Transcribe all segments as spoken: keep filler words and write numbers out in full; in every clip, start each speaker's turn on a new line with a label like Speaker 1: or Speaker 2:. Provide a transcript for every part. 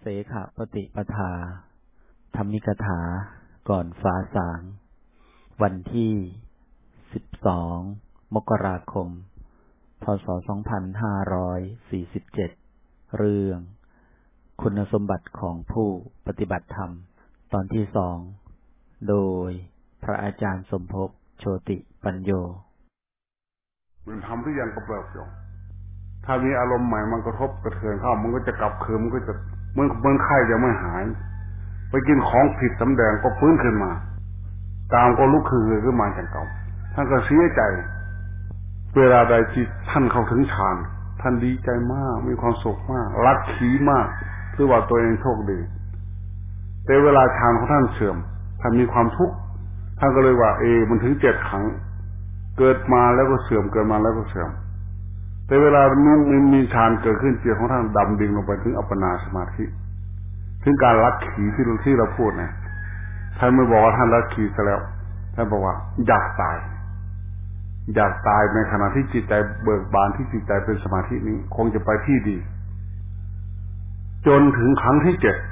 Speaker 1: เสขปฏิปทาธรรมิกถาก่อนฟ้าสางวันที่สิบสองมกราคมพ.ศ. สองพันห้าร้อยสี่สิบเจ็ดเรื่องคุณสมบัติของผู้ปฏิบัติธรรมตอนที่สองโดยพระอาจารย์สมภพโชติปัญโย
Speaker 2: มันทำทุกอย่างกับแบบอย่างถ้ามีอารมณ์ใหม่มันกระทบกระเทือนเข้ามันก็จะกลับคืนมันก็จะเมื่อเมื่อไข้จะไม่หายไปกินของผิดสำแดงก็ฟื้นขึ้นมาตามก็ลุกคือขึ้นมาจากเก่าท่านก็เสียใจเวลาใดที่ท่านเข้าถึงฌานท่านดีใจมากมีความสุขมากรักขีมากคือว่าตัวเองโชคดีแต่เวลาฌานของท่านเสื่อมท่านมีความทุกข์ท่านก็เลยว่าเอมันถึงเจ็ดครั้งเกิดมาแล้วก็เสื่อมเกิดมาแล้วก็เสื่อมแต่เวลามันมีฌานเกิดขึ้นจิตของท่านดำดิ่งลงไปถึงอัปปนาสมาธิถึงการรักขีที่เราที่เราพูดนะท่านไม่บอกว่าท่านรักขีซะแล้วท่านบอกว่าอยากตายอยากตายในขณะที่จิตใจเบิกบานที่จิตใจเป็นสมาธินี้คงจะไปที่ดีจนถึงครั้งที่เจ็ด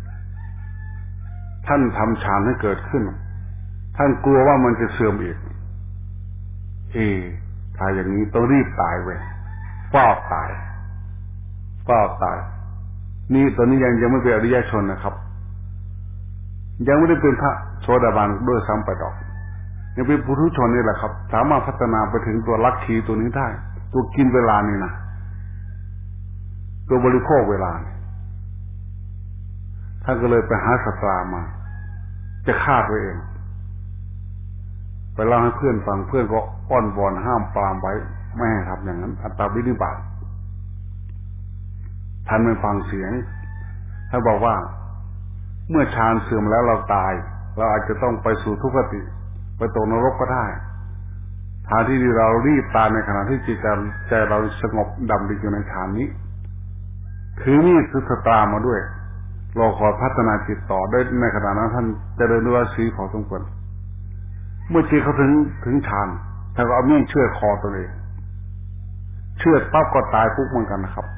Speaker 2: ท่านทำฌานให้เกิดขึ้นท่านกลัวว่ามันจะเสื่อมอีกเอถ้าอย่างนี้ต้องรีบตายเว้ยฟ้าตายฟ้าตายนี่ตอนนี้ยังยังไม่เป็นอริยชนนะครับยังไม่ได้เป็นพระโสดาบันด้วยซ้ำไปดอกยังเป็นปุถุชนนี่แหละครับสามารถพัฒนาไปถึงตัวลักขีตัวนี้ได้ตัวกินเวลานี่นะตัวบริโภคเวลาท่านก็เลยไปหาศาสตรามาจะฆ่าตัวเองไปเล่าให้เพื่อนฟังเพื่อนก็อ้อนวอนห้ามปรามไว้ไม่ให้ทำอย่างนั้นอัตตาวินิบาตท่านไม่ฟังเสียงท่านบอกว่าเมื่อฌานเสื่อมแล้วเราตายเราอาจจะต้องไปสู่ทุกขติไปตกนรกก็ได้ทางที่เรารีบตายในขณะที่จิตใจเราสงบดำดิ่งอยู่ในฌานนี้ถือมีดสุตตามาด้วยรอขอพัฒนาจิตต่อได้ในขณะนั้นท่านเจริญด้วยสีพอสมควรเมื่อจิตเขาถึงถึงฌานท่านก็เอามีดเชือดคอตัวเองเชือดปั๊บก็ตายปุ๊บเหมือนกันนะครับ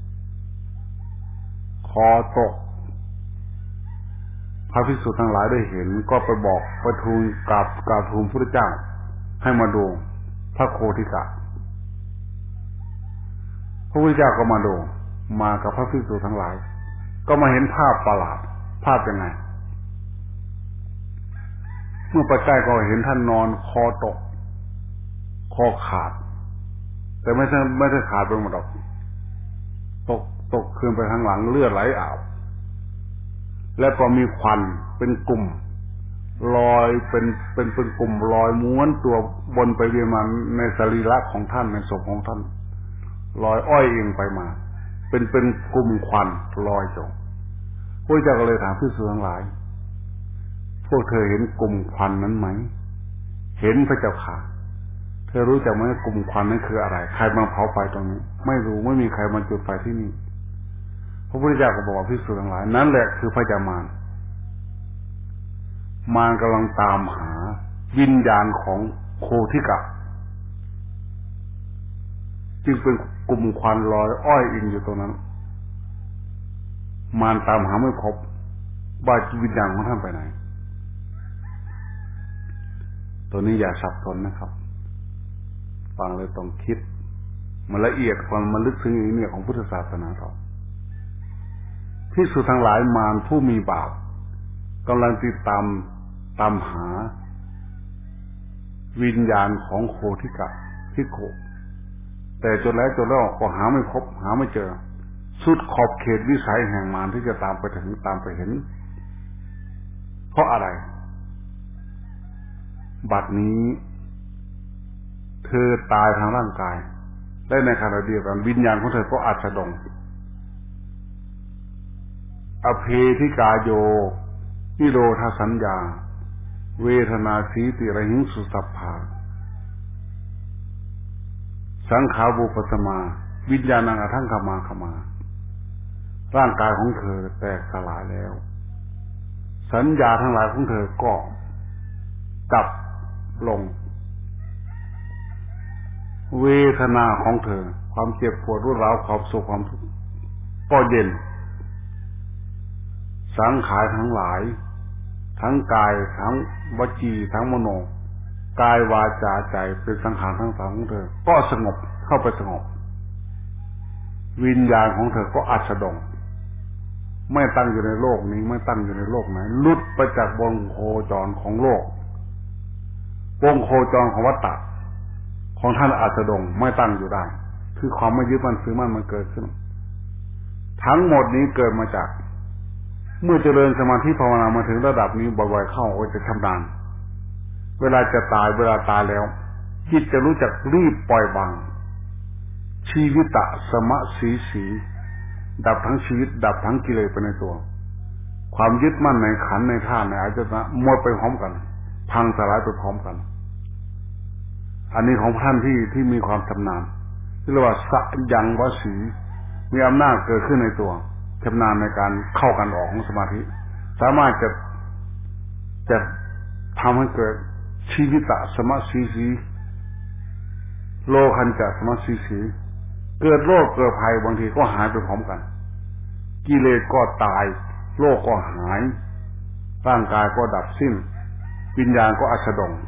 Speaker 2: คอตกพระภิกษุทั้งหลายได้เห็นก็ไปบอกไปทูลกราบกราบทูลพระพุทธเจ้าให้มาดูพระโคติกะพระพุทธเจ้าก็มาดูมากับพระภิกษุทั้งหลายก็มาเห็นภาพประหลาดภาพยังไงเมื่อไปใกล้ก็เห็นท่านนอนคอตกคอขาดแต่ไม่ใช่ไม่ใช่ขาดไปหมดหรอกตกตกคืนไปทางหลังเลือดไหลอาบและก็มีควันเป็นกลุ่มลอยเป็นเป็นเป็นกลุ่มลอยม้วนตัวบนไปเวียนมาในสรีระของท่านในศพของท่านลอยอ้อยเองไปมาเป็นเป็นกลุ่มควันลอยจงพระเจ้าก็เลยถามภิกษุทั้งหลายพวกเธอเห็นกลุ่มควันนั้นไหมเห็นพระเจ้าค่ะเธอรู้จักไหมกลุ่มควันนั้นคืออะไรใครมาเผาไฟตรงนี้ไม่รู้ไม่มีใครมาจุดไฟที่นี่พระพุทธเจ้าก็บอกว่าภิกษุทั้งหลายนั่นแหละคือพระเจ้ามารมารกำลังตามหาวิญญาณของโคทิกะจึงเป็นกลุ่มควันลอยอ้อยอิงอยู่ตรงนั้นมารตามหาไม่พบว่าวิญญาณของท่านไปไหนตัวนี้อย่าสับสนนะครับฟังเลยต้องคิดมันละเอียดความมันลึกซึ้งอย่างนี้ของพุทธศาสนาเราภิกษุทั้งหลายมารผู้มีบาปกำลังติดตามตามหาวิญญาณของโคทิกะภิกขุแต่จนแล้วจนแล้วก็หาไม่พบหาไม่เจอสุดขอบเขตวิสัยแห่งมารที่จะตามไปถึงตามไปเห็นเพราะอะไรบัดนี้เธอตายทางร่างกายและในขณะเดียวกันวิญญาณของเธอก็อาจจะดงอเพธิกาโยนิโรธสัญญาเวทนาสีติระหิงสุสัพพาสังขาบุปสมาวิญญาณังอทังขมาขมาร่างกายของเธอแตกสลายแล้วสัญญาทั้งหลายของเธอก็ดับลงเวทนาของเธอความเจ็บปวดรุนแรงความสุขความทุกข์ก็เย็นสังขารทั้งหลายทั้งกายทั้งวจีทั้งมโนกายวาจาใจเป็นสังขารทั้งสามของเธอก็สงบเข้าไปสงบวิญญาณของเธอก็อัสดงไม่ตั้งอยู่ในโลกนี้ไม่ตั้งอยู่ในโลกไหนหลุดไปจากวงโคจรของโลกวงโคจรของวัฏฏะของท่านอัสดงไม่ตั้งอยู่ได้คือความไม่ยึดมั่นถือมั่นมันเกิดขึ้นทั้งหมดนี้เกิดมาจากเมื่อเจริญสมาธิภาวนามาถึงระดับนี้บ่อยๆเข้าก็จะชำนาญเวลาจะตายเวลาตายแล้วจิตจะรู้จักรีบปล่อยวางชีวิตะสมะสีสีดับทั้งชีวิตดับทั้งกิเลสไปในตัวความยึดมั่นในขันธ์ในธาตุในอายตนะหมดไปพร้อมกันพังสลายไปพร้อมกันอันนี้ของท่านที่ที่มีความชำนาญที่เรียกว่าสัยังวสีมีอำนาจเกิดขึ้นในตัวชำนาญในการเข้ากันออกของสมาธิสามารถจะจะทำให้เกิดชีวิตะสมะสีสีโลคันจะสมะสีสีเกิดโรคเกิดภัยบางทีก็หายไปพร้อมกันกิเลสก็ตายโรคก็หายร่างกายก็ดับสิ้นวิญญาณก็อัสดง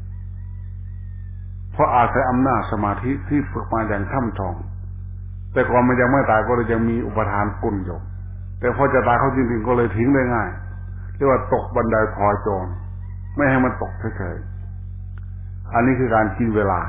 Speaker 2: เพราะอาศัยอำนาจสมาธิที่ฝึกมาอย่างช่ำชองแต่ก่อนมันยังไม่ตายก็เลยยังมีอุปทานกุ่นอยู่แต่พอจะตายเขาจริงๆก็เลยทิ้งได้ง่ายเรียกว่าตกบันไดพลอยโจรไม่ให้มันตกเฉยๆอันนี้คือการกินเวลา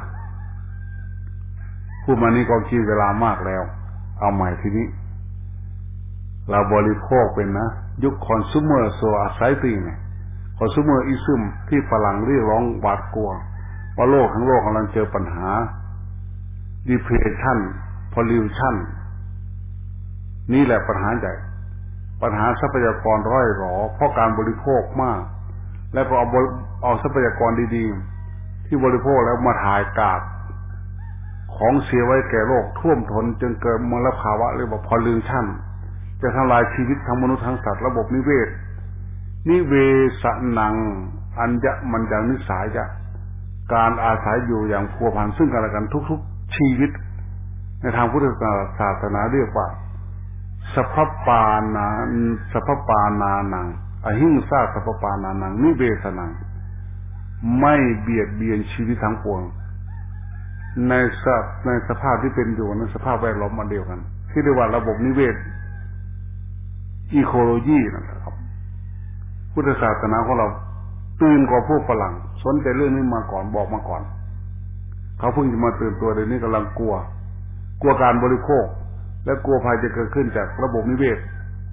Speaker 2: พูดมานี้ก็กินเวลามากแล้วเอาใหม่ทีนี้เราบริโภคเป็นนะยุคคอน sumer society เนี่ยคอน sumer ism ที่ฝรั่งเรียกร้องหวาดกลัวว่าโลกทั้งโลกกำลังเจอปัญหา depression pollution นี่แหละปัญหาใหญ่ปัญหาทรัพยากรร่อยหรอเพราะการบริโภคมากแล้วก็เอาเอาทรัพยากรดีๆที่บริโภคแล้วมาถ่ายกากของเสียไว้แก่โลกท่วมท้นจนเกิดมลภาวะเรียกว่า pollution จะทำลายชีวิตทั้งมนุษย์ทั้งสัตว์ระบบนิเวศนิเวศนังอัญญมัญญังนิสายะการอาศัยอยู่อย่างพัวพันซึ่งกันและกันทุกๆชีวิตในทางพุทธศาสนาเรียกว่าสัพพปานาสัพพปานานังอหิงสาสัพพปานานังนิเวศนังไม่เบียดเบียนชีวิตทั้งปวงในสในสภาพที่เป็นอยู่ในสภาพแวดล้อมอันเดียวกันที่เรียกว่าระบบนิเวศอีโคโลยีนั่นแหละครับพุทธศาสนาของเราตื่นกว่าพวกฝรั่งสนใจเรื่องนี้มาก่อนบอกมาก่อนเขาเพิ่งจะมาตื่นตัวเดี๋ยวนี้กำลังกลัวกลัวการบริโภคและกลัวภัยจะเกิดขึ้นจากระบบนิเวศ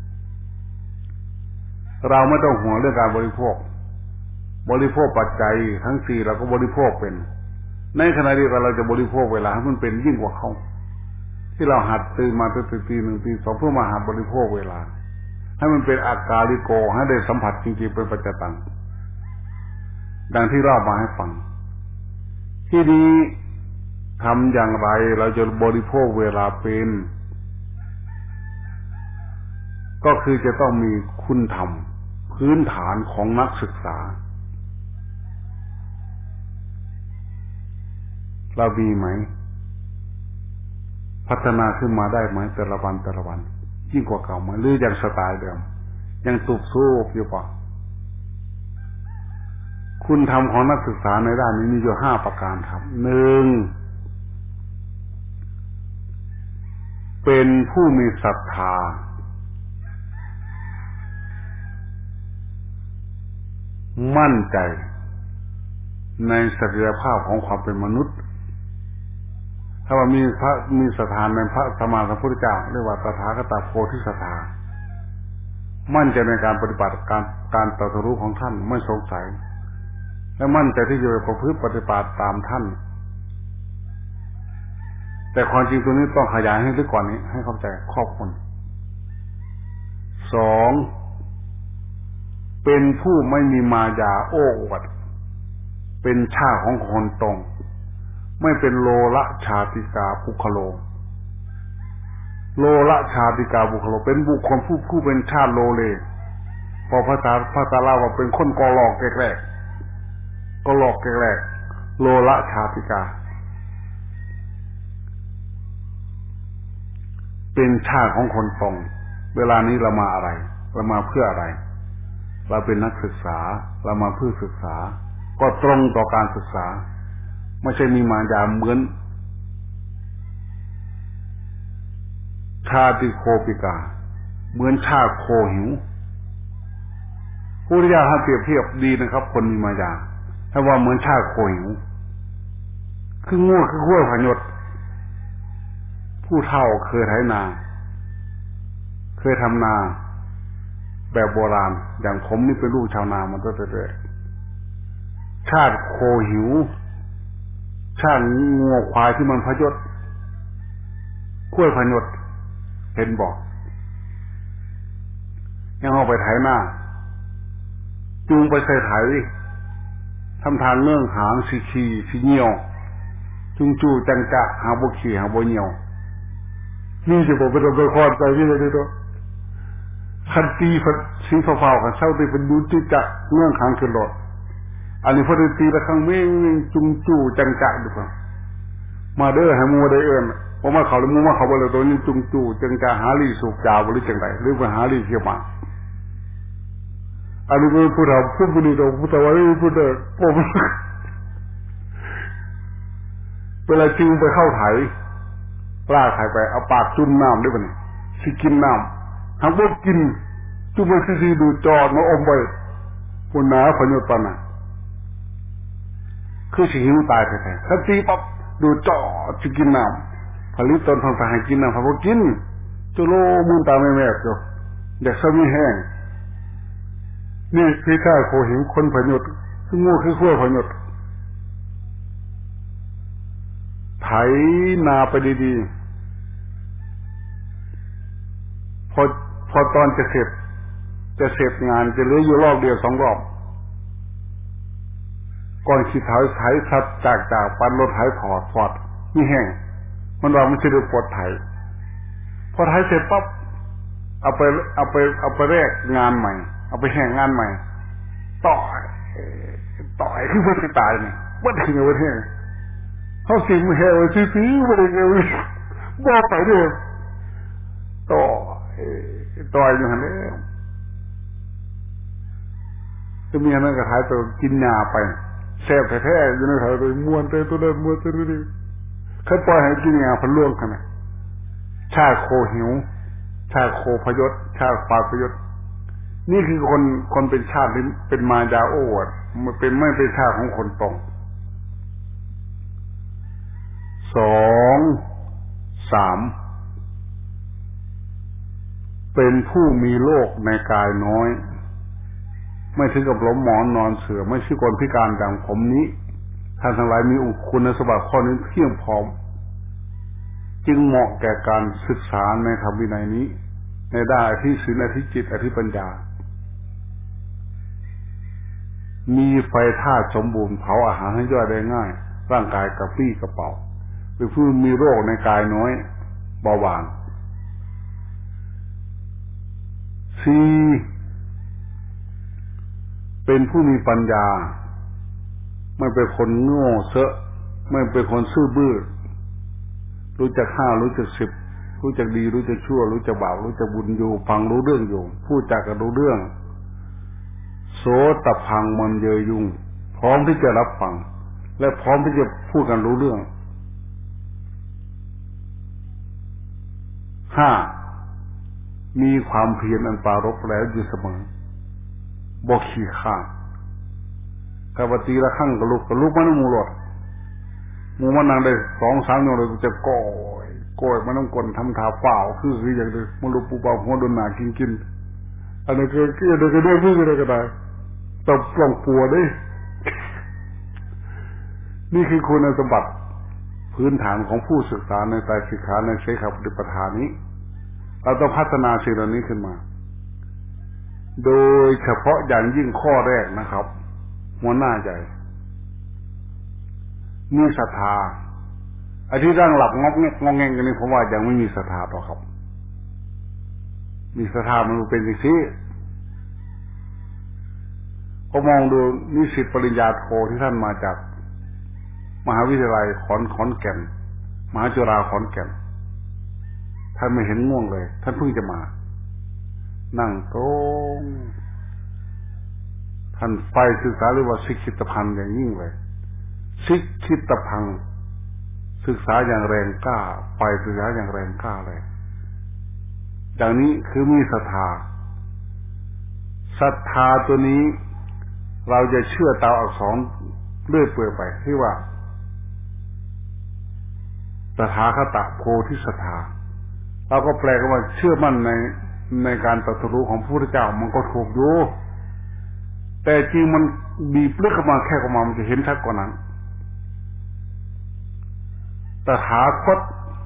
Speaker 2: เราไม่ต้องห่วงเรื่องการบริโภคบริโภคปัจจัยทั้งสี่เราก็บริโภคเป็นในขณะเดียวกันเราจะบริโภคเวลาให้มันเป็นยิ่งกว่าเขาที่เราหัดตื่นมาตั้งแต่ตีหนึ่งตีสองเพื่อมาหัดบริโภคเวลาให้มันเป็นอากาลิโกให้ได้สัมผัสจริงๆเป็นปัจจตังดังที่เล่ามาให้ฟังที่นี้ทำอย่างไรเราจะบริโภคเวลาเป็นก็คือจะต้องมีคุณธรรมพื้นฐานของนักศึกษาเรามีไหมพัฒนาขึ้นมาได้ไหมแต่ละวันแต่ละวันยิ่งกว่าเก่าไหมหรือยังสไตล์เดิมยังตุบสู้อยู่ป่ะคุณธรรมของนักศึกษาในด้านนี้มีอยู่ห้าประการครับหนึ่งเป็นผู้มีศรัทธามั่นใจในศักยภาพของความเป็นมนุษย์ถ้าว่ามีพระมีศรัทธาในพระสัมมาสัมพุทธเจ้าเรียกว่าตถาคตโพธิศรัทธามั่นใจในการปฏิบัติการการตรัสรู้ของท่านไม่สงสัยและมั่นใจที่จะประพฤติปฏิบัติตามท่านแต่ความจริงตัวนี้ต้องขยายให้ลึกกว่านี้ให้เข้าใจครอบคลุมสองเป็นผู้ไม่มีมายาโอ้อวดเป็นชาติของคนตรงไม่เป็นโลละชาติกาบุคโลโลละชาติกาบุคโลเป็นบุคคลผู้ผู้เป็นชาติโลเลพอภาษาภาษาลาวว่าเป็นคนกอหลอกแรกๆกอหลอกแรกๆโลละชาติกาเป็นชาติของคนตรงเวลานี้เรามาอะไรเรามาเพื่ออะไรเราเป็นนักศึกษาเรามาเพื่อศึกษาก็ตรงต่อการศึกษาไม่ใช่มีมารยาเหมือนชาติโคปิกาเหมือนชาติโคหิวผู้ที่จะให้เปรียบเทียบดีนะครับคนมีมารยาถ้าว่าเหมือนชาติโคหิวคือง่วคือขั้วผยศผู้เฒ่าเคยไถนาเคยทำนาแบบโบราณอย่างผมนี่เป็นลูกชาวนามาตั้งแต่เด็กชาติโคหิวชาติงัวควายที่มันพยศขั้วผยศเห็นบอกยังเอาไปไถนาจูงไปใส่ไถทำทางเงื่องหางสีขีสีเหี่ยวจุงจูจังจะหาบุขี่หาบุเหี่ยวนี่จะบอกเป็นตัวคอนใจนี่เลยตัวคันตีฟัดสีฟ้าๆกันเช่าตีเป็นดูจิจะเงื่องหางขึ้นรถอันนี้พอตีละครั้งไม่จุงจูจังจะดูป่ะมาเด้อให้มัวได้เอิญเพราะว่าเขาเลยมัวว่าเขาบอกเลยตัวนี้จุงจูจังจะหาลีสูบยาวหรือจังไรหรือว่าหาลีเขี่ยมาอันนี้เป็นผู้ทำผู้บริโภคผู้ทำอะไรผู้เดินผมเวลาจึงไปเข้าไถปลาไถไปเอาปากจุ่มน้ำได้ป่ะเนี่ยสิกินน้ำทั้งพวกกินจุ่มไปซีดูจอดมาอมไปคนหนาผยศปันน่ะคือสิหิวตายแท้ๆถ้าตีปั๊บดูจอดสิกินน้ำผลิตตนทางสหกินน้ำพอกินจุโลมุนตาไม่แม่เจ้าอยากสมีแห้งนี่คือข้าโคหิวคนผยศคืองูคือขั้วผยศไถนาไปดีๆพอพอตอนจะเสร็จจะเสร็จงานจะเหลืออยู่รอบเดียวสองรอบก่อนขีดเท้าไถสัดจากจากปันรถไถถอดฟอดนี่แห้งมันว่ามันจะดูปวดไถพอไถเสร็จปั๊บเอาไปเอาไปเอาไปแรกงานใหม่เอาไปแห่งงานใหม่ต่อยต่อยคือมันจะตายเนี่ยมันถึงเอาไปแห่งเขาสิ่งมันแห่งไว้ซีๆมันเลยบอกไปด้วยต่อต่อยอยู่หันเลยจะมีอะไรก็ท้ายตัวกินยาไปแซ่บแท้ๆอยู่ในท้ายตัวม้วนเตยตัวเดินม้วนเตยตัวนี้เขาปล่อยให้กินยาพันล่วงขนาดชาโคหิวชาโคพยศชาควายพยศนี่คือคนคนเป็นชาติเป็นมายาโอวดมันเป็นไม่เป็นชาติของคนตรงสองสามเป็นผู้มีโรคในกายน้อยไม่ถึงกับล้มหมอนนอนเสือไม่ใช่คนพิการดังผมนี้ท่านทั้งหลายมีคุณสมบัติข้อนี้เพียงพร้อมจึงเหมาะแก่การศึกษาในธรรมวินัยนี้ในด้านอธิศีลอธิจิตอธิปัญญามีไฟธาตุสมบูรณ์เผาอาหารให้ย่อยได้ง่ายร่างกายกระปรี้กระเป๋าเป็นผู้มีโรคในกายน้อยเบาหวานสี่เป็นผู้มีปัญญาไม่เป็นคนโง่เซอะไม่เป็นคนซื่อบื้อรู้จักห้ารู้จักสิบรู้จักดีรู้จักชั่วรู้จักบาปรู้จักบุญอยู่ฟังรู้เรื่องอยู่พูดจากันรู้เรื่องโสตพังมันเยยยุงพร้อมที่จะรับฟังและพร้อมที่จะพูดกันรู้เรื่องห้ามีความเพียรอันปรารภแล้วอยู่เสมอบ่ขี้ข้านกะปฏิละขั้งกะลุกกะลุกมันหมู่หลดหมู่มันนั่งได้สองสามอย่างเลยจะก่อยก่อยมันต้องกลทำท่าเปล่าคือคืออย่างเดียวมันลุกปูเปล่าหัวโดนหนากินกินอันนี้ก็เกี่ยวกับเรื่องนี้อะไรก็ได้ตบปล่องปัวได้นี่คือคุณสมบัติพื้นฐานของผู้ศึกษาในไตรสิกขาในเสขปฏิปทานี้เราต้องพัฒนาสิ่งเหล่านี้ขึ้นมาโดยเฉพาะอย่างยิ่งข้อแรกนะครับหัวหน้าใหญ่มีศรัทธาไอ้ที่ร่างหลับงอกเงกงองแงงกันนี่ผมว่ายังไม่มีศรัทธาต่อครับมีศรัทธามันเป็นสิ่งที่พอมองดูนิสิตปริญญาโทที่ท่านมาจากมหาวิทยาลัยขอนขอนแก่นมหาจุฬาขอนแก่นท่านไม่เห็นง่วงเลยท่านเพิ่งจะมานั่งตรงท่านไปศึกษาเรียกว่าสิกขิตพังอย่างยิ่งเลยสิกขิตพังศึกษาอย่างแรงกล้าไปศึกษาอย่างแรงกล้าเลยดังนี้คือมีศรัทธาศรัทธาตัวนี้เราจะเชื่อตามอักษรเลื่อยเปื่อยไปที่ว่าตถาคตโพธิศรัทธาเราก็แปลกันว่าเชื่อมั่นในในการตรัสรู้ของพระพุทธเจ้ามันก็ถูกอยู่แต่จริงมันบีบลึกเข้ามาแค่เข้ามามันจะเห็นชัดกว่านั้นตถาคต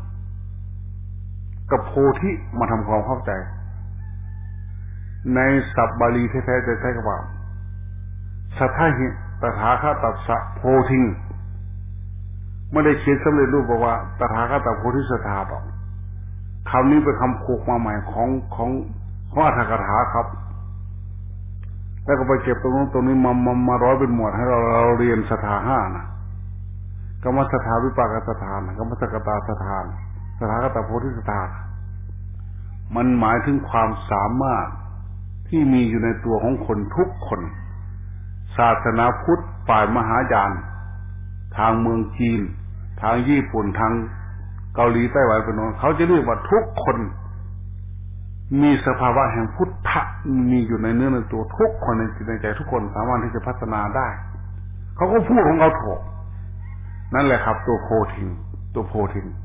Speaker 2: กับโพธิมาทำความเข้าใจในศัพท์บาลีแท้ๆจะใช้คำว่าสัทธะหิตถาคตัสสะโพธิงไม่ได้เขียนสำเร็จรูปบอกว่าตถาคตโพธิสัทธาหรอกคำนี้เป็นคำผูกมาใหม่ของของของอรรถกถาครับแล้วก็ไปเก็บตรงนู้นตรงนี้มามามาร้อยเป็นหมวดให้เราเราเรียนสถาห้านะกรรมสถาวิปากสถานกรรมสกตาสถานสถาคตโพธิสัทธามันหมายถึงความสามารถที่มีอยู่ในตัวของคนทุกคนศาสนาพุทธฝ่ายมหายานทางเมืองจีนทางญี่ปุ่นทางเกาหลีไต้หวันเป็นต้นเขาจะเรียกว่าทุกคนมีสภาวะแห่งพุทธะมีอยู่ในเนื้อในตัวทุกคนในจิตในใจทุกคนสามารถที่จะพัฒนาได้เขาก็พูดของเขาถูกนั่นแหละครับตัวโพธิงตัวโพธิง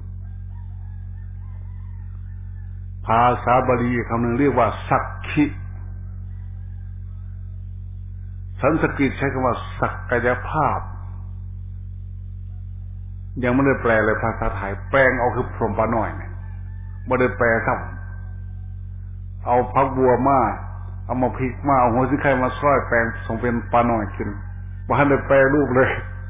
Speaker 2: ภาษาบาลีคำหนึ่งเรียกว่าสักขิสันสกฤตใช้คำว่าศักยภาพยังไม่ได้แปลเลยภาษาไทยแปลงเอาคือพรหมปาน้อยเนี่ยไม่ได้แปลซ้ำเอาพักบัวมาเอามาพริกมาเอาหัวสิไข่มาซ้อยแปลงส่งเป็นปาน้อยกินว่าได้แปลรูปเลย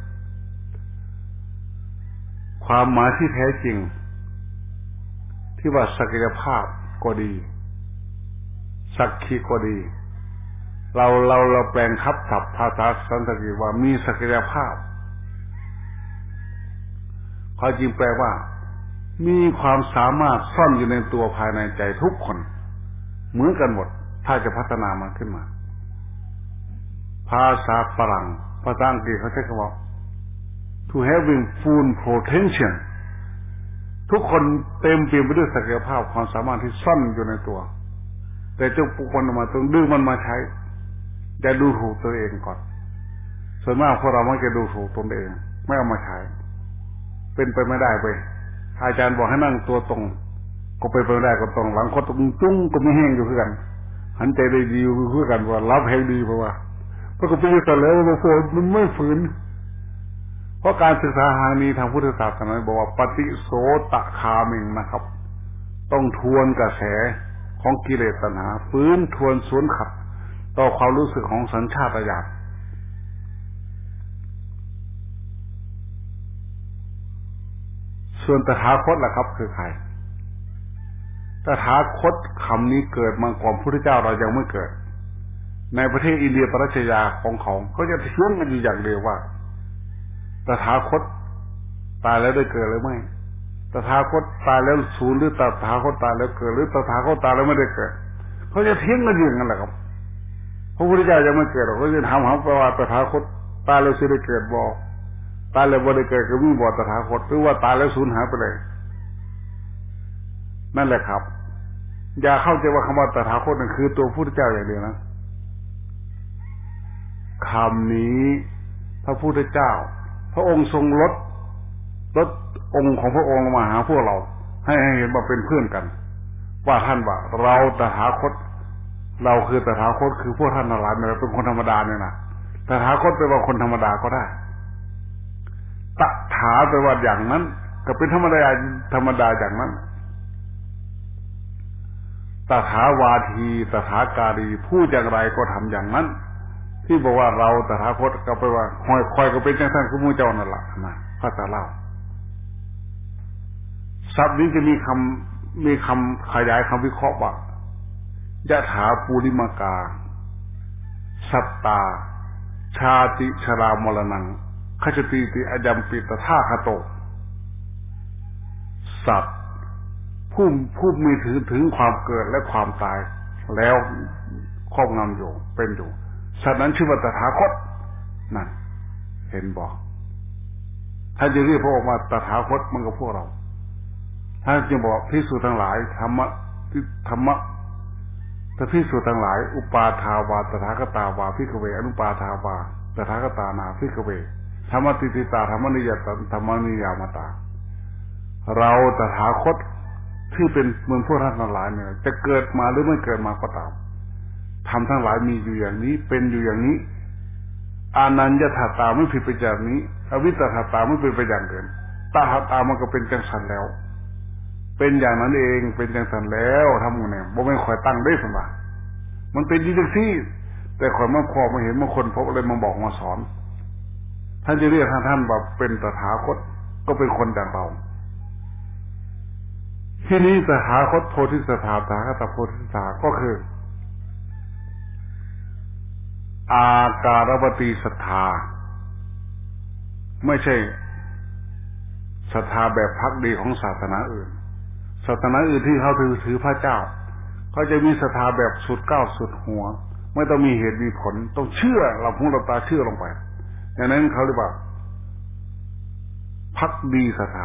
Speaker 2: ความหมายที่แท้จริงที่ว่าศักยภาพก็ดีสักขีก็ดีเราเราเราแปลงทับศัพท์ภาษาสันสกฤตว่ามีศักยภาพความจริงแปลว่ามีความสามารถซ่อนอยู่ในตัวภายในใจทุกคนเหมือนกันหมดถ้าจะพัฒนามันขึ้นมาภาษาฝรั่งภาษาอังกฤษเขาใช้คำว่า to having full potential ทุกคนเต็มเปี่ยมไปด้วยศักยภาพความสามารถที่ซ่อนอยู่ในตัวแต่เจ้าปุกคนออกมาต้องดึงมันมาใช้อย่าดูถูกตัวเองก่อนส่วนมากพวกเรามักจะดูถูกตนเองไม่เอามาใช้เป็นไปไม่ได้ไปอาจารย์บอกให้นั่งตัวตรงก็ไปไม่ได้ก็ตรงหลังคดตรงจุ้งก็ไม่แห้งอยู่เพื่อกันหันใจได้ดีเพื่อกันว่ารับแห้งดีเพราะว่าเพราะก็ไปกันแล้วมันฝืนมันไม่ฝืนเพราะการศึกษาทางนี้ทางพุทธศาสนาบอกว่าปฏิโสตคามิงนะครับต้องทวนกระแสของกิเลสตัณหาฟื้นทวนสวนขัดต่อความรู้สึกของสัญชาตญาณส่วนตถาคตล่ะครับคือใครตถาคตคำนี้เกิดมาก่อนพระพุทธเจ้าเรายังไม่เกิดในประเทศอินเดียปรัชญาของเขาเขาจะเชื่อกันอยู่อย่างเดียวว่าตถาคตตายแล้วได้เกิดหรือไม่ตถาคตตายแล้วสูญหรือตถาคตตายแล้วเกิดหรือตถาคตตายแล้วไม่ได้เกิดเขาจะเถียงกันอย่างนั้นแหละครับพระพุทธเจ้ายังไม่เกิดเขาจะถามหาว่าตถาคตตายแล้วจะได้เกิดบ่ตายแล้วบ่ได้เกิดก็มีบ่ตถาคตหรือว่าตายแล้วสูญหายไปเลยนั่นแหละครับอย่าเข้าใจว่าคำว่าตถาคตนั่นคือตัวพระพุทธเจ้าอย่างเดียวนะคำนี้พระพุทธเจ้าพระองค์ทรงลดลดองค์ของพระองค์มาหาพวกเราให้ให้เห็นว่าเป็นเพื่อนกันว่าท่านว่าเราตถาคตเราคือตถาคตคือพวกท่านทั้งหลายเนี่ยเป็นคนธรรมดาเนี่ยนะตถาคตแปลว่าคนธรรมดาก็ได้ตถาแปลว่าอย่างนั้นก็เป็นธรรมดาธรรมดาอย่างนั้นตถาวาทีตถาการีพูดอย่างไรก็ทำอย่างนั้นที่บอกว่าเราตถาคตก็แปลว่าคอยคอยก็เป็นจังซั่นคือหมู่เจ้านั่นแหละนะพระตาเล่าศัพท์นี้จะมีคำมีคำขยายคำวิเคราะห์ว่ายะถาปูริมกาสัตตาชาติชรามรณังขจติติอยัมปิตถาคโตสัตว์ผู้ผู้มีถึงถึงความเกิดและความตายแล้วครอบงำอยู่เป็นอยู่สัตว์นั้นชื่อว่าตถาคตนั่นเห็นบอกถ้าจะเรียกพระองค์ว่าตถาคตมันก็พวกเราถ้าจะบอกภิกษุทั้งหลายธรรมะธรรมะแต่ภิกษุทั้งหลายอุปาทาวาตถาคตาวาภิกขเวอนุปาทาวาตถาคตานาภิกขเวธรรมติติตาธรรมนิยตธรรมนิยามตาเราตถาคตที่เป็นเหมือนพวกท่านทั้งหลายเนี่ยจะเกิดมาหรือไม่เกิดมาก็ตามทำทั้งหลายมีอยู่อย่างนี้เป็นอยู่อย่างนี้อานัญญถาตาไม่ผิดไปจากนี้อวิตตถาตาไม่เป็นไปอย่างเกินตาหาตามันก็เป็นจังสันแล้วเป็นอย่างนั้นเองเป็นจังสันแล้วทำไงเนี่ยบ่ไม่คอยตั้งได้สมบัติมันเป็นดีจังซี่แต่คนมาพอมาเห็นบางคนพบอะไรมาบอกมาสอนท่านจะเรียกท่านท่านว่าเป็นตถาคตก็เป็นคนอย่างเราที่นี้ตถาคตโพธิสัตว์ตถาคตโพธิสัตว์ก็คืออาการวตีศรัทธาไม่ใช่ศรัทธาแบบพักดีของศาสนาอื่นศาสนาอื่นที่เขาถือถือพระเจ้าเขาจะมีศรัทธาแบบสุดเก้าสุดหัวไม่ต้องมีเหตุมีผลต้องเชื่อเราพุ่งเราตาเชื่อลงไปอย่างนั้นเขาเรียกว่าพักดีศรัทธา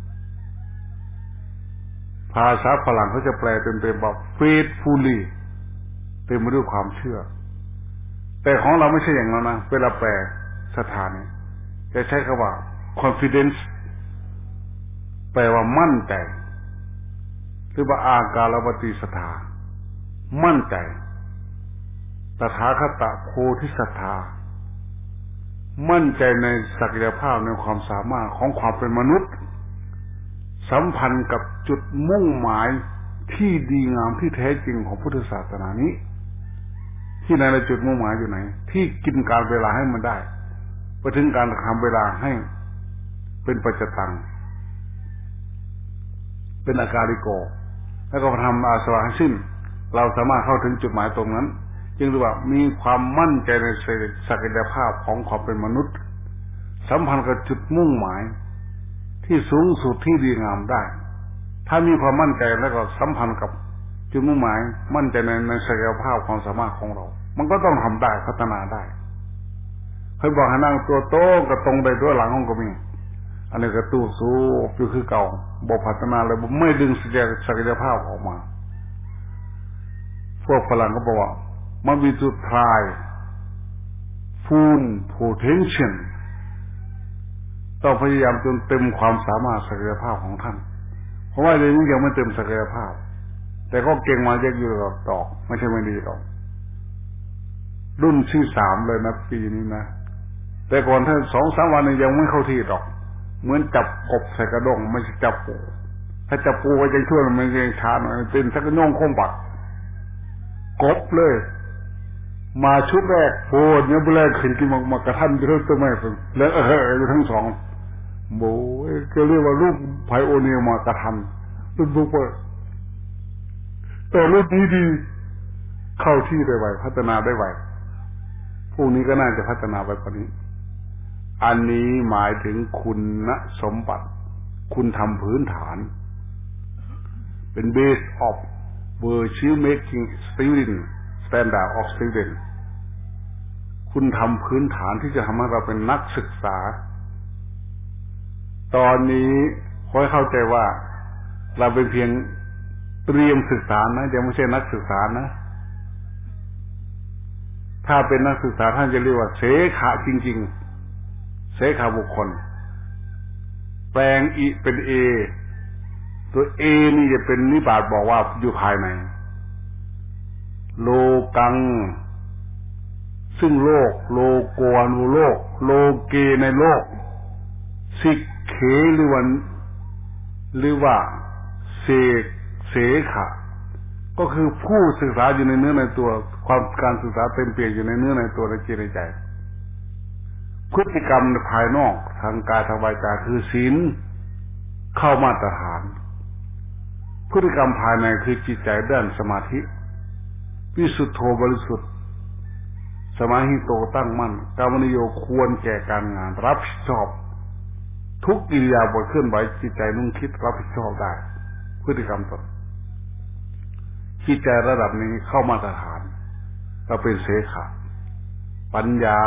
Speaker 2: ภาษาฝรั่งเขาจะแปลเต็มๆว่า faithfully เต็มไปด้วยความเชื่อแต่ของเราไม่ใช่อย่างนั้นนะเวลาแปลศรัทธานี้จะใช้คำว่า confidence แปลว่ามั่นใจหรือว่าอาการวตีศรัทธามั่นใจตถาคตโพธิศรัทธามั่นใจในศักยภาพในความสามารถของความเป็นมนุษย์สัมพันธ์กับจุดมุ่งหมายที่ดีงามที่แท้จริงของพุทธศาสนานี้ที่ในจุดมุ่งหมายอยู่ไหนที่กินการเวลาให้มันได้ไปถึงการทำเวลาให้เป็นปัจจตังเป็นอาการิโกแล้วก็ทำอาสวะให้สิ้นเราสามารถเข้าถึงจุดหมายตรงนั้นจึงเรียกว่ามีความมั่นใจในศักยภาพของความเป็นมนุษย์สัมพันธ์กับจุดมุ่งหมายที่สูงสุดที่ดีงามได้ถ้ามีความมั่นใจแล้วก็สัมพันธ์กับจุดมุ่งหมายมั่นใจในในศักยภาพความสามารถของเรามันก็ต้องทำได้พัฒนาได้เคยบอกให้นั่งตัวโตกระตรงไปตัวหลังห้องก็มีอันนี้ก็ตู้สู้อยู่คือเก่าบอกพัฒนาเลยไม่ดึงศักยภาพออกมาพวกฝรั่งก็บอกว่ามันมีจุดทาย full potential ต้องพยายามจนเต็มความสามารถศักยภาพของท่านเพราะว่าเรื่องนี้ยังไม่เต็มศักยภาพแต่ก็เก่งมาเยอะอยู่หรอกตอกไม่ใช่ไม่ดีหรอกรุ่นที่สามเลยนะปีนี้นะแต่ก่อนถ้าสองสามวันนี้ยังไม่เข้าที่หรอกเหมือนจับกบใส่กระด้งไม่ใช่จับปูถ้าจับปูก็ยังช่วยมันยังช้าหน่อยเป็นสักโยงคมบัดกบเลยมาชุดแรกโผล่เนี่ยบุแรกขึ้นกินมากระทันเรื่องตัวไม่ฝึกแล้วเอออยู่ทั้งสองโบ้ก็เรียกว่ารูปไพโอเนียมากระทันรุ่นบุกเปิดแต่รุ่นนี้ดีเข้าที่ได้ไวพัฒนาได้ไวพวกนี้ก็น่าจะพัฒนาไปกว่านี้อันนี้หมายถึงคุณสมบัติคุณทำพื้นฐานเป็น base of virtue making student standard of student คุณทำพื้นฐานที่จะทำให้เราเป็นนักศึกษาตอนนี้ขอให้เข้าใจว่าเราเป็นเพียงเตรียมศึกษานะยังไม่ใช่นักศึกษานะถ้าเป็นนักศึกษาท่านจะเรียกว่าเสขะจริงๆเสขะบุคคลแปลงอีเป็นเอตัวเอนี่จะเป็นนิบาตบอกว่าอยู่ภายในโลกังซึ่งโลกโลโกนุโลกโลเกในโลกสิกเขหรือว่าหรือว่าเสกเสขะก็คือผู้ศึกษาอยู่ในเนื้อในตัวความการศึกษาเต็มเปี่ยมอยู่ในเนื้อในตัวในจิตในใจพฤติกรรมภายนอกทางกายทางวาจาคือศีลเข้ามาตรฐานพฤติกรรมภายในคือจิตใจด้านสมาธิวิสุทโธบริสุทธิ์สมาหิโตตั้งมั่นกามนิโยควรแก่การงานรับผิดชอบทุกกิริยาบทเคลื่อนไหวจิตใจนุ่งคิดรับผิดชอบได้พฤติกรรมตนจิตใจระดับนี้เข้ามาตรฐานก็เป็นเสขะปัญญา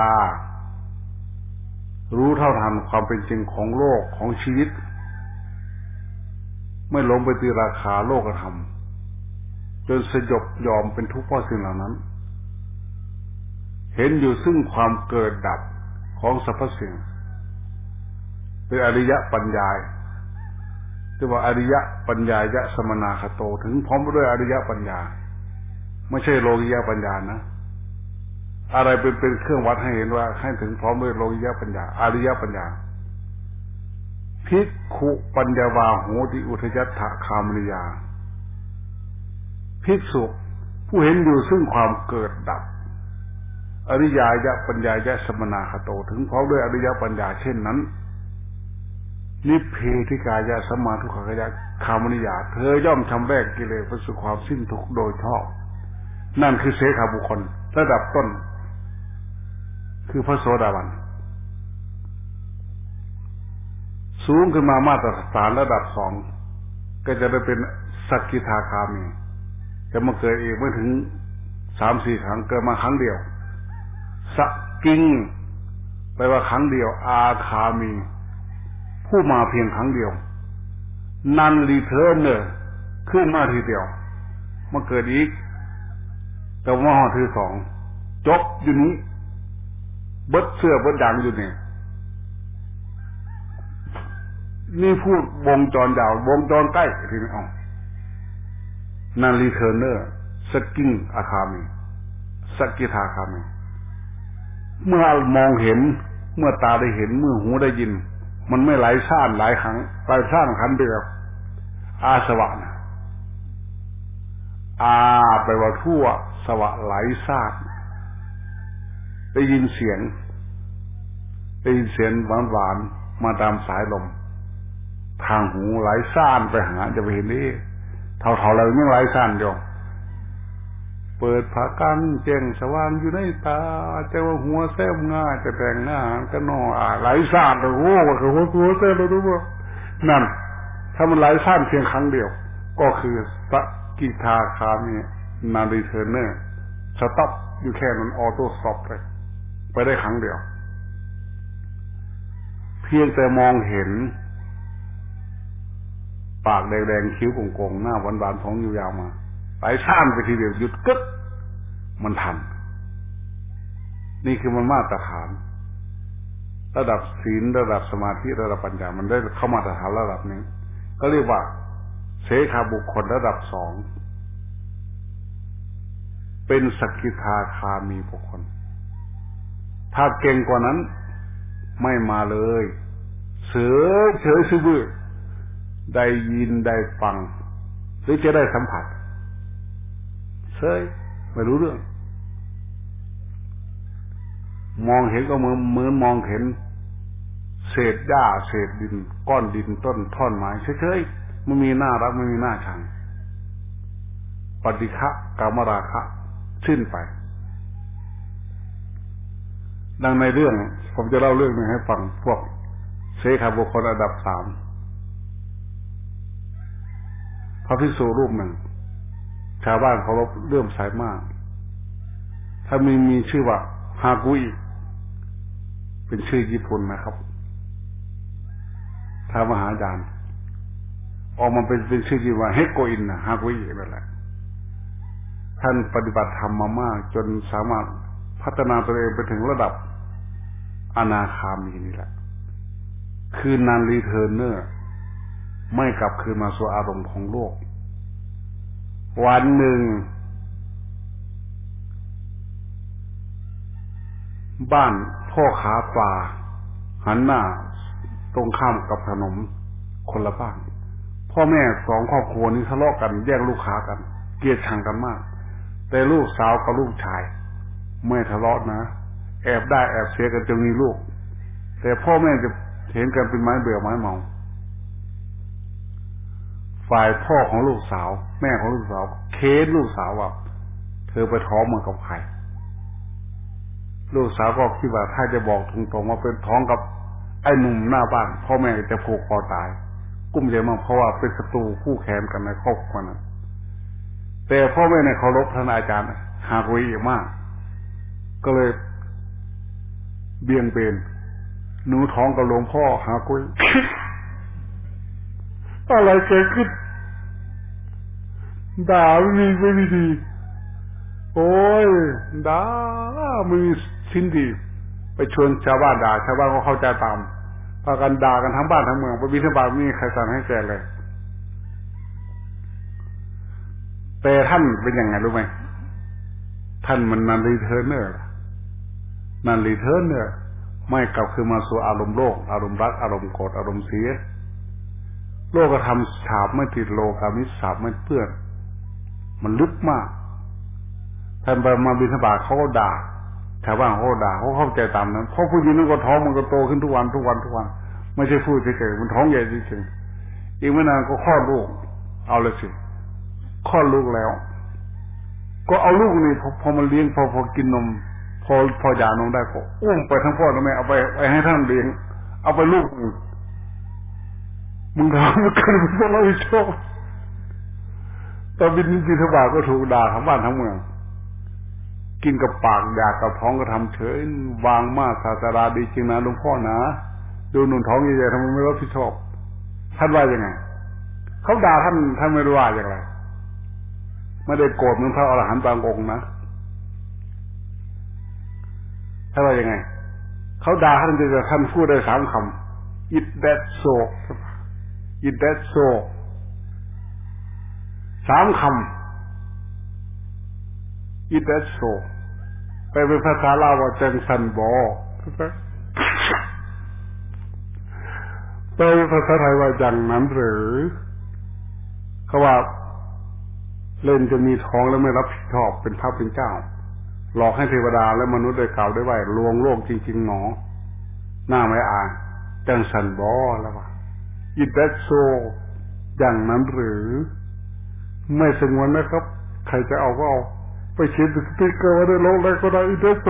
Speaker 2: รู้เท่าทันความเป็นจริงของโลกของชีวิตไม่หลงไปตีราคาโลกธรรมจนสยบยอมเป็นทุกข์เพราะสิ่งเหล่านั้นเห็นอยู่ซึ่งความเกิดดับของสรรพสิ่งเป็นอริยปัญญาที่ว่าอริยปัญญายะสมนาคโตถึงพร้อมด้วยอริยปัญญาไม่ใช่โลกิยปัญญานะอะไรเป็นเป็นเครื่องวัดให้เห็นว่าให้ถึงพร้อมด้วยโลกิยปัญญาอริยปัญญาภิกขุปัญญาวาโหติอุทยัตถะคามริยาภิกษุผู้เห็นอยู่ซึ่งความเกิดดับอริยายะปัญญายะสมนาคโตถึงพร้อมด้วยอริยปัญญาเช่นนั้นนิพเพธิกายะสัมมาทุกขายะคามริยาเธอย่อมชำแรกกิเลสไปสู่ความสิ้นทุกข์โดยชอบนั่นคือเสขบุคคลระดับต้นคือพระโสดาบันสูงขึ้นมามาตรฐานระดับสองก็จะได้เป็นสักกิทาคามีจะมาเกิดอีกไม่ถึงสามสี่ครั้งเกิดมาครั้งเดียวสักกิงแปลว่าครั้งเดียวอาคามีผู้มาเพียงครั้งเดียวนันรีเทิร์นเนอร์ขึ้นมาทีเดียวมาเกิดอีกแต่ว่าหอที่สองจบอยู่นี้เบิดเสื้อเบิดดังอยู่นี่นี่พูดวงจรยาววงจรใกล้ทีนี้เอานันรีเทิร์นเนอร์สกิ้งอาคามีสกิทาคามีเมื่อมองเห็นเมื่อตาได้เห็นเมื่อหูได้ยินมันไม่ไหลซ่านหลายครั้งไหลซ่านครั้งเดียวอาสวะนะอาไปว่าทั่วสวะไหลซ่านได้ยินเสียงได้ยินเสียงหวานๆมาตามสายลมทางหูไหลซ่านไปหาจะไปเห็นนี่เท่าๆเรายังไหลซ่านอยู่เปิดผ้ากันแจ้งสว่างอยู่ในตาแต่ว่าหัวแซมง่าจะแต่งหน้าก็นออ่าไหลซ่านโอ้โหว่าคือหัวแซมเราดูว่านั่นถ้ามันไหลซ่านเพียงครั้งเดียวก็คือสกิทาคามีนารีเทอร์เนอร์สต็อปอยู่แค่นั้นออโต้สต็อปเลยไปได้ครั้งเดียวเพียงแต่มองเห็นปากแดงๆคิ้วโก่งๆหน้าหวานๆท้องยาวๆมาไหลซ่านไปทีเดียวหยุดกึ๊กมันทันนี่คือมันมาตรฐานระดับศีลระดับสมาธิระดับปัญญามันได้เข้ามาตรฐานระดับนี้ก็เรียกว่าเสขบุคคลระดับสองเป็นสกิทาคามีบุคคลถ้าเก่งกว่านั้นไม่มาเลยเสือเฉยซื่อได้ยินได้ฟังหรือจะได้สัมผัสเฉยไม่รู้เรื่องมองเห็นก็เหมือนเหมือนมองเห็นเศษหญ้าเศษดินก้อนดินต้นท่อนไม้เฉยๆไม่มีหน้ารักไม่มีหน้าชังปฏิฆะกามราคะสิ้นไปดังในเรื่องผมจะเล่าเรื่องหนึ่งให้ฟังพวกเสขบุคคลระดับสามพระภิกษุรูปหนึ่งชาวบ้านเคารพเลื่อมใสมากถ้ามีมีชื่อว่าฮากุอิเป็นชื่อญี่ปุ่นนะครับท้ามหาญาณออกมาเป็นเป็นชื่อที่ว่าเฮโกอินนะฮากุอินั่นแหละท่านปฏิบัติธรรมมามากจนสามารถพัฒนาตัวเองไปถึงระดับอนาคามีนี่แหละคือนันรีเทิร์นเนอร์ไม่กลับคืนมาสู่อารมณ์ของโลกวันหนึ่งบ้านพ่อค้าปลาหันหน้าตรงข้ามกับถนนคนละบ้านพ่อแม่สองครอบครัวนี้ทะเลาะกันแย่งลูกค้ากันเกลียดชังกันมากแต่ลูกสาวกับลูกชายไม่ทะเลาะนะแอบได้แอบเสียกันจนมีลูกแต่พ่อแม่จะเห็นกันเป็นไม้เบื่อไม้เมาฝ่ายพ่อของลูกสาวแม่ของลูกสาวเค้นลูกสาวว่าเธอไปท้องมากับใครลูกสาวก็คิดว่าถ้าจะบอกตรงๆว่าเป็นท้องกับไอ้หนุ่มหน้าบ้านพ่อแม่จะผูกคอตายกุ้มใจมากเพราะว่าเป็นศัตรูคู่แค้นกันในครอบครัวนั้นแต่พ่อแม่เนี่ยเคารพท่านอาจารย์หาคุยอีกมากก็เลยเบี่ยงเบนหนูท้องกับหลวงพ่อหาคุย อะไรเกิดขึ้นด่าไม่มีไม่มีดีโอ้ยด่าไม่มีสิ้นดีไปชวนชาวบ้านด่าชาวบ้านก็เข้าใจตามพากันด่ากันทั้งบ้านทั้งเมืองไปบิณฑบาตไม่มีใครสั่งให้แกเลยแต่ท่านเป็นยังไงรู้ไหมท่านมันนันรีเทิร์นเนอร์นันรีเทิร์นเนอร์ไม่กลับคืนมาสู่อารมณ์โลกอารมณ์รักอารมณ์โกรธอารมณ์เสียโลกธรรมฉาบไม่ติดโลกามิฉาบไม่เปื้อนมันลึกมากท่านไปมาบิณฑบาตเขาก็ด่าชาวบ้านเขาก็ด่าเขาเข้าใจตามนั้นเพราะผู้หญิงนั้นก็ท้องมันก็โตขึ้นทุกวันทุกวันทุกวันไม่ใช่พูดเฉยๆมันท้องใหญ่จริงๆอีกไม่นานก็คลอดลูกเอาเลยสิคลอดลูกแล้วก็เอาลูกนี่พอพอมันเลี้ยงพอพอกินนมพอพอหย่านมได้ก็อุ้มไปทั้งพ่อทั้งแม่เอาไปไปให้ท่านเลี้ยงเอาไปลูกมึงทำมันกันมึงต้องรับผิดชอบตอนบินบิณฑบาตก็ถูกด่าทั้งบ้านทั้งเมืองกินกับปากอยากกับท้องก็ทำเฉยวางมากศาสดาดีจริงนะหลวงพ่อนะดูหนุนท้องใหญ่ๆทำไมไม่รับผิดชอบท่านว่ายังไงเขาด่าท่านท่านไม่รู้ว่าอย่างไรไม่ได้โกรธเหมือนพระอรหันต์บางองค์นะท่านว่ายังไงเขาด่าท่านจะท่านพูดได้สามคำ it that so it that so สามคำ it that so ไปเป็นภาษาลาวว่าจังสันบอไปเป็นภาษาไทยว่าอย่างนั้นหรือเขาว่าเล่นจะมีท้องแล้วไม่รับผิดชอบเป็นพระเป็นเจ้าหลอกให้เทวดาและมนุษย์ได้กล่าวได้ว่าลวงโลกจริงๆหนอหน้าไม่อายจังสันบอแล้วว่าอิดแดโซอย่างนั้นหรือไม่สงวนนะครับใครจะเอาก็เอาไปเขียนสติ๊กเกอร์ไว้ในโลกแล้วก็ได้อิดแดโซ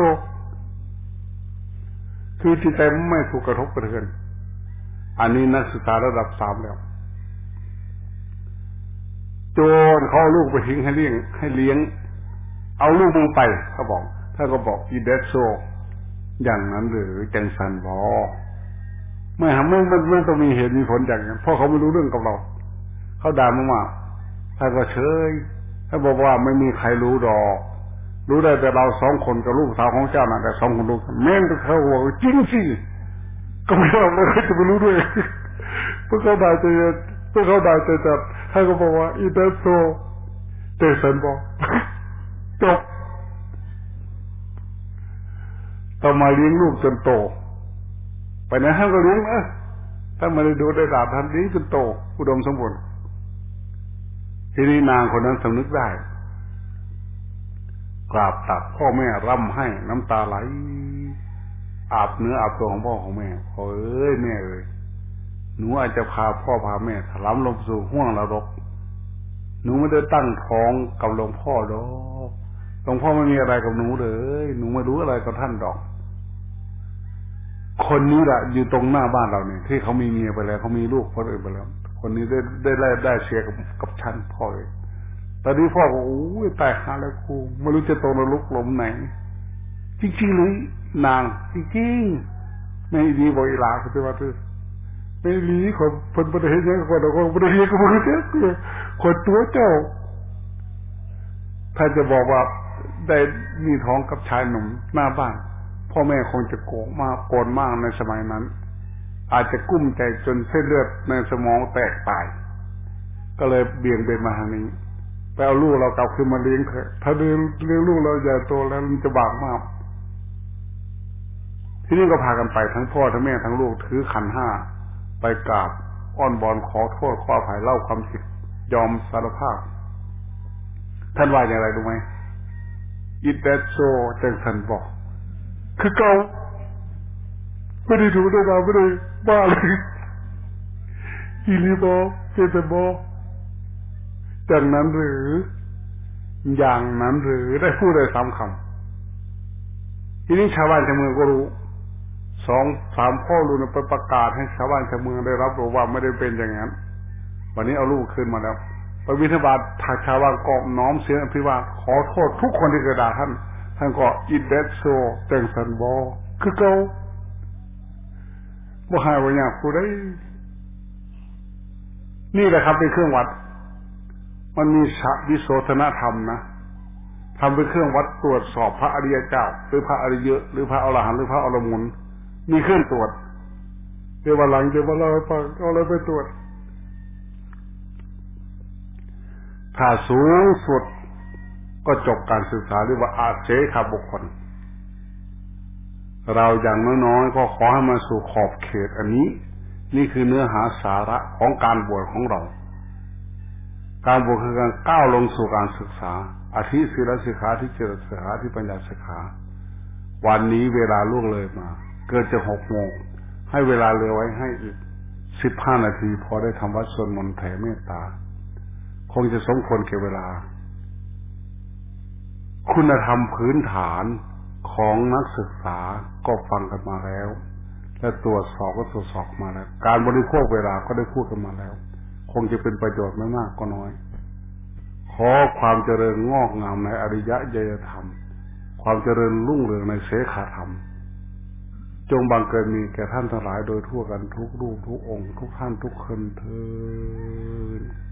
Speaker 2: คือจิตใจไม่ถูกกระทบกระเทือนอันนี้นักศึกษาระดับสามแล้วโจรเขาเอาลูกไปทิ้งให้เลี้ยงให้เลี้ยงเอาลูกมึงไปเขาบอกถ้าก็บอกอีเดสโซอย่างนั้นหรือจังสันบอไม่ทำไม่ไม่ไม่ต้องมีเหตุมีผลอย่างนั้นเพราะเขาไม่รู้เรื่องกับเราเขาด่ามากๆถ้าก็เฉยถ้าบอกว่าไม่มีใครรู้ดอกรู้ได้แต่เราสองคนกับลูกสาวของเจ้าน่ะแต่สองคนลูกแม่งก็เขาบอกจริงสิก็ไม่เราไม่เคยจะไปรู้ด้วยเพราะเขาด่าจะพวกเขาด่าจะจับท่านก็บอกว่าอีเดสโซเตสันบอกจบต่อมาเลี้ยงลูกจนโตไปไหนท่านก็เลี้ยงนะท่านไม่ได้ดูได้ด่าท่านเลี้ยงจนโตอุดมสมบูรณ์ทีนี้นางคนนั้นสำนึกได้กราบตักพ่อแม่ร่ำให้น้ำตาไหลอาบเนื้ออาบตัวของพ่อของแม่พ่อเอ้ยแม่เอ้ยหนูอาจจะพาพ่อพาแม่ถลำลงสู่ห้วงนรกหนูไม่ได้ตั้งท้องกับหลวงพ่อดอกหลวงพ่อไม่มีอะไรกับหนูเลยหนูไม่รู้อะไรกับท่านดอกคนนี้แหละอยู่ตรงหน้าบ้านเราเนี่ยที่เขามีเมียไปแล้วเขามีลูกคนอื่นไปแล้วคนนี้ได้ได้ได้ได้เชียร์กับกับฉันพ่อเลยตอนนี้พ่อบอกโอ้ยตายหาแล้วครูไม่รู้จะตกนรกหลุมไหนจริงๆเลยนางจริงๆไม่ดีบอกอีหลาเขาจะว่าคือไม่ดีคนคนประเทศนี้คนเราคนประเทศก็ประเทศคนตัวเจ้าถ้าจะบอกว่าได้มีท้องกับชายหนุ่มหน้าบ้านพ่อแม่คงจะโกรธมากโกรธมากในสมัยนั้นอาจจะกุ้มใจจนเส้นเลือดในสมองแตกตายก็เลยเบี่ยงเบนมาทางนี้ไปเอาลูกเรากลับคืนมาเลี้ยงเถอะถ้าเลี้ยงเลี้ยงลูกเราใหญ่โตแล้วมันจะบาปมากที่นี่ก็พากันไปทั้งพ่อทั้งแม่ทั้งลูกถือขันห้าไปกราบอ้อนบอนขอโทษขออภัยเล่าความผิดยอมสารภาพท่านว่าอย่างไรรู้ไหมอิตเตโซจังสันบอกคือเก่าไม่ได้ดูได้ดาไม่ได้บ้าเลยอีลีบอเจตบอจากนั้นหรืออย่างนั้นหรือได้พูดได้สามคำทีนี้ชาวบ้านชาวเมืองก็รู้สองสามพ่อรู้นะไปประกาศให้ชาวบ้านชาวเมืองได้รับรู้ว่าไม่ได้เป็นอย่างนั้นวันนี้เอาลูกคืนมาแล้วไปบิณฑบาตถ้าชาวบ้านก็น้อมเสียงอภิวาทขอโทษทุกคนที่กระด่าท่านท่านก็อินเดสโซแต่งสันบอคือเก่าบ่หายบ่ยากผู้ใดนี่แหละครับเป็นเครื่องวัดมันมีสวิโสธนธรรมนะทำเป็นเครื่องวัดตรวจสอบพระอริยเจ้าหรือพระอริยะหรือพระอรหันต์หรือพระอรมุนมีเครื่องตรวจเดี๋ยววันหลังเดี๋ยววันเราไปเอาอะไรไปตรวจถ้าสูงสุดก็จบการศึกษาเรียกว่าอาเสขบุคคลเราอย่างน้อยๆก็ขอให้มาสู่ขอบเขตอันนี้นี่คือเนื้อหาสาระของการบวชของเราการบวชคือการก้าวลงสู่การศึกษาอธิศีลสิกขาที่เจริญสิกขาที่ปัญญาสิกขาวันนี้เวลาล่วงเลยมาเกินจะหกโมงให้เวลาเหลือไว้ให้อีกสิบห้านาทีพอได้ทำวัดสวดมนต์แผ่เมตตาคงจะสมควรแก่เวลาคุณธรรมพื้นฐานของนักศึกษาก็ฟังกันมาแล้วและตรวจสอบก็ตรวจสอบมาแล้วการบริโภคเวลาก็ได้พูดกันมาแล้วคงจะเป็นประโยชน์ไม่มากก็น้อยขอความเจริญงอกงามในอริยญาณธรรมความเจริญรุ่งเรืองในเสขธรรมจงบังเกิดมีแก่ท่านทั้งหลายโดยทั่วกันทุกรูปทุกองค์ทุกท่านทุกคนเถิด